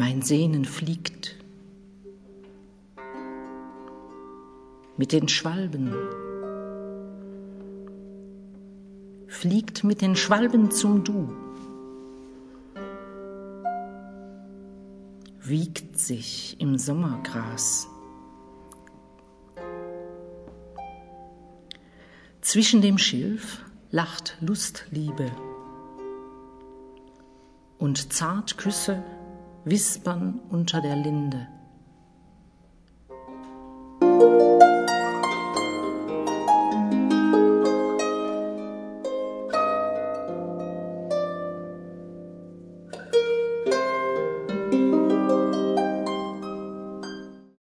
Mein Sehnen fliegt mit den Schwalben, fliegt mit den Schwalben zum Du, wiegt sich im Sommergras. Zwischen dem Schilf lacht Lustliebe und Zartküsse wispern unter der Linde.